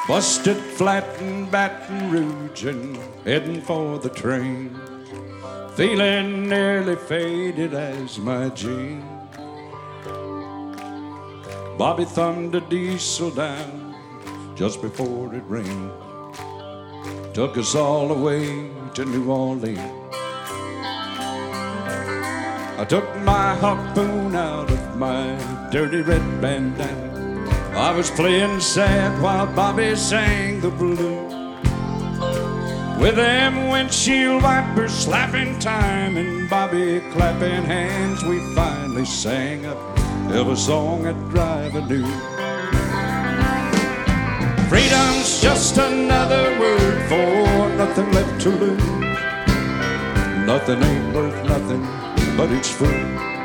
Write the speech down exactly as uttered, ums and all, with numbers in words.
Busted flat in Baton Rouge and heading for the train, feeling nearly faded as my jeans. Bobby thumbed a diesel down just before it rained, took us all the way to New Orleans. I took my harpoon out of my dirty red bandana. I was playing sad while Bobby sang the blues, with them windshield wipers slapping time and Bobby clapping hands. We finally sang a hell of a song that Driver knew. Freedom's just another word for nothing left to lose. Nothing ain't worth nothing, but it's free.